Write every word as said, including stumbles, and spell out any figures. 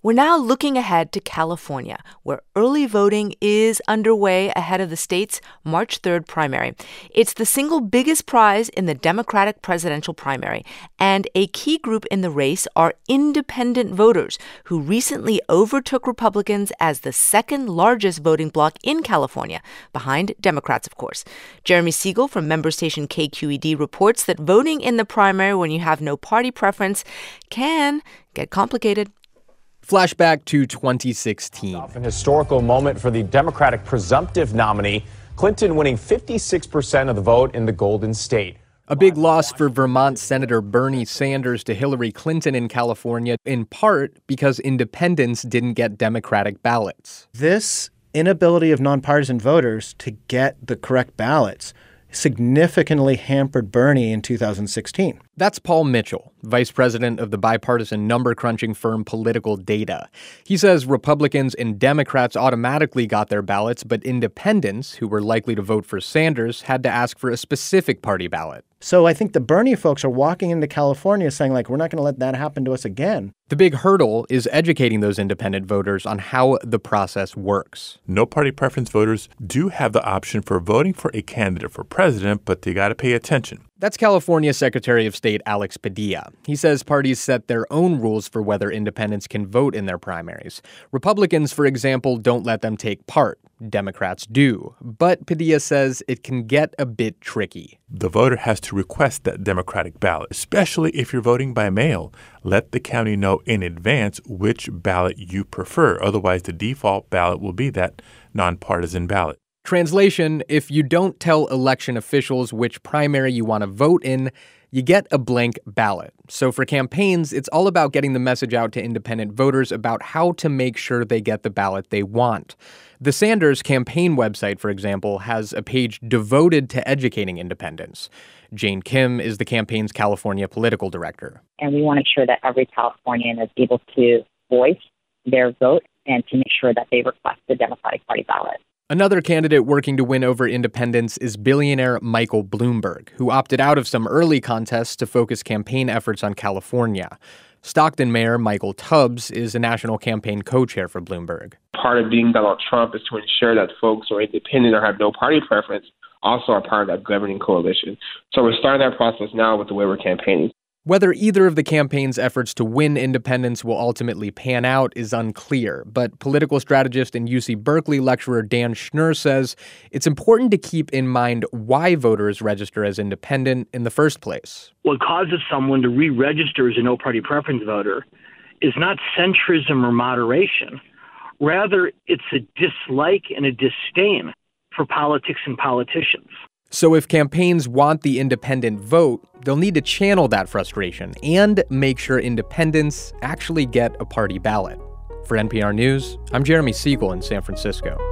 We're now looking ahead to California, where early voting is underway ahead of the state's March third primary. It's the single biggest prize in the Democratic presidential primary, and a key group in the race are independent voters who recently overtook Republicans as the second largest voting bloc in California, behind Democrats, of course. Jeremy Siegel from member station K Q E D reports that voting in the primary when you have no party preference can get complicated. Flashback to twenty sixteen. An historical moment for the Democratic presumptive nominee, Clinton winning fifty-six percent of the vote in the Golden State. A big loss for Vermont Senator Bernie Sanders to Hillary Clinton in California, in part because independents didn't get Democratic ballots. This inability of nonpartisan voters to get the correct ballots significantly hampered Bernie in two thousand sixteen. That's Paul Mitchell, vice president of the bipartisan number-crunching firm Political Data. He says Republicans and Democrats automatically got their ballots, but independents, who were likely to vote for Sanders, had to ask for a specific party ballot. So I think the Bernie folks are walking into California saying, like, we're not going to let that happen to us again. The big hurdle is educating those independent voters on how the process works. No party preference voters do have the option for voting for a candidate for president, but they got to pay attention. That's California Secretary of State Alex Padilla. He says parties set their own rules for whether independents can vote in their primaries. Republicans, for example, don't let them take part. Democrats do. But Padilla says it can get a bit tricky. The voter has to request that Democratic ballot, especially if you're voting by mail. Let the county know in advance which ballot you prefer. Otherwise, the default ballot will be that nonpartisan ballot. Translation, if you don't tell election officials which primary you want to vote in, you get a blank ballot. So for campaigns, it's all about getting the message out to independent voters about how to make sure they get the ballot they want. The Sanders campaign website, for example, has a page devoted to educating independents. Jane Kim is the campaign's California political director. And we want to make sure that every Californian is able to voice their vote and to make sure that they request the Democratic Party ballot. Another candidate working to win over independents is billionaire Michael Bloomberg, who opted out of some early contests to focus campaign efforts on California. Stockton Mayor Michael Tubbs is a national campaign co-chair for Bloomberg. Part of being Donald Trump is to ensure that folks who are independent or have no party preference also are part of that governing coalition. So we're starting that process now with the way we're campaigning. Whether either of the campaign's efforts to win independents will ultimately pan out is unclear, but political strategist and U C Berkeley lecturer Dan Schnur says it's important to keep in mind why voters register as independent in the first place. What causes someone to re-register as a no-party preference voter is not centrism or moderation. Rather, it's a dislike and a disdain for politics and politicians. So if campaigns want the independent vote, they'll need to channel that frustration and make sure independents actually get a party ballot. For N P R News, I'm Jeremy Siegel in San Francisco.